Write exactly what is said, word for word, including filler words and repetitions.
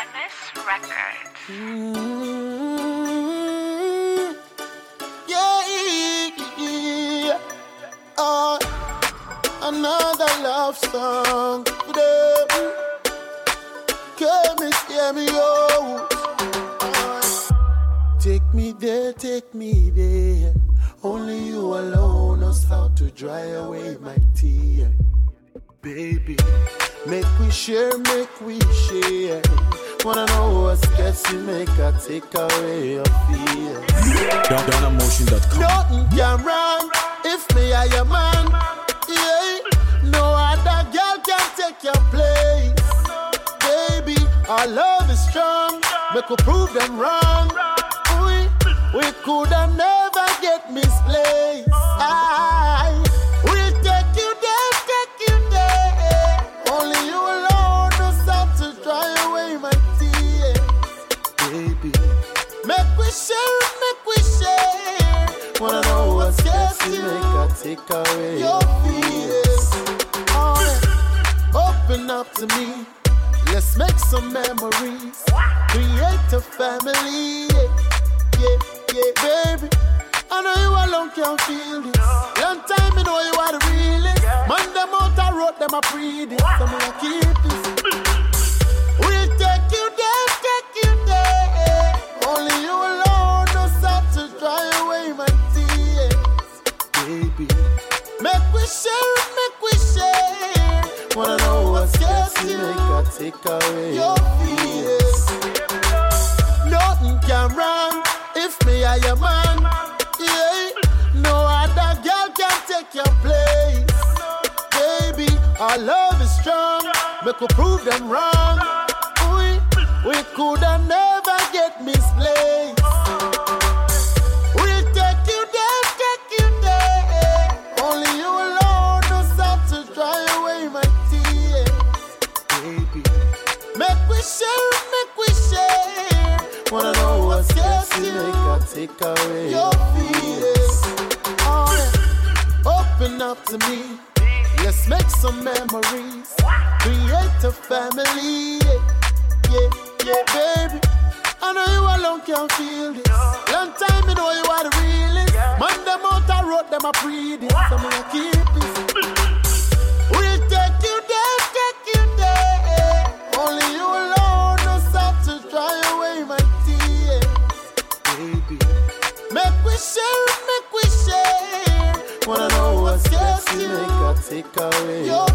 Madness Records. Mm-hmm. Yeah, yeah. Uh, another love song for them. Come and scare me, oh. Uh, take me there, take me there. Only you alone knows how to dry away my tears. Baby, make we share, make we share. Wanna know what's gets you, make I take away your fear. Down emotion dot com. Nothing can wrong if me are your man. Yeah, no other girl can take your place. Baby, our love is strong. Make we prove them wrong. We, we could have never get misplaced. I will take you there, take you there. Only you alone knows how to dry away my tears. Baby, make we share, make we share. Wanna know what's gets you, make I take away your fears. Oh, yeah. Open up to me, let's make some memories. Create a family, yeah, yeah, yeah, baby. I know you alone can't feel this. Long time you know you are the realest. Man, them out I wrote them a pre this. I'm gonna keep this. We'll take you there, take you there. Only you alone knows how to dry away my tears. Baby, make we share, make we share. Wanna know what's gets you, make I take away your fears. Nothing can wrong if me are your man. Yeah, no other girl can take your place. Baby, our love is strong. Make we prove them wrong. We, we could have never get misplaced. We'll take you there, take you there. Only you alone knows how to dry away my tears. Baby, make we share, make we share. Wanna know what's gets you, make I take away your fears. Oh, yeah. Open up to me, let's make some memories. Create a family, yeah, yeah, yeah, baby. I know you alone can't feel this. Long time you know you are the realest. Man, them out I wrote them a pre this. I'm gonna keep this. We'll take you there, take you there. Only you alone knows how to dry away my tears. Baby, make we share, make we share. Wanna know what's gets you, make I take away your